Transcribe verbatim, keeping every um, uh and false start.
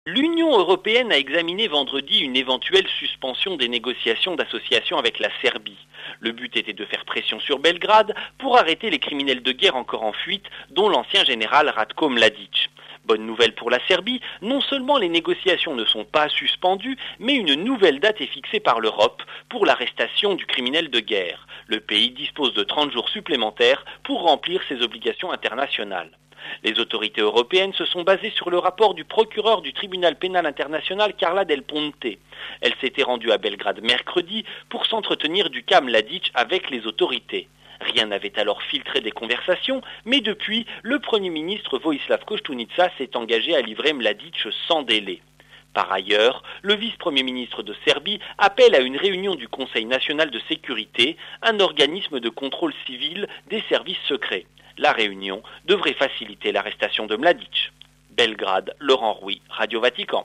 L'Union européenne a examiné vendredi une éventuelle suspension des négociations d'association avec la Serbie. Le but était de faire pression sur Belgrade pour arrêter les criminels de guerre encore en fuite, dont l'ancien général Ratko Mladic. Bonne nouvelle pour la Serbie, non seulement les négociations ne sont pas suspendues, mais une nouvelle date est fixée par l'Europe pour l'arrestation du criminel de guerre. Le pays dispose de trente jours supplémentaires pour remplir ses obligations internationales. Les autorités européennes se sont basées sur le rapport du procureur du tribunal pénal international Carla Del Ponte. Elle s'était rendue à Belgrade mercredi pour s'entretenir du cas Mladic avec les autorités. Rien n'avait alors filtré des conversations, mais depuis, le Premier ministre Vojislav Koštunica s'est engagé à livrer Mladic sans délai. Par ailleurs, le vice-premier ministre de Serbie appelle à une réunion du Conseil national de sécurité, un organisme de contrôle civil des services secrets. La réunion devrait faciliter l'arrestation de Mladic. Belgrade, Laurent Rouy, Radio Vatican.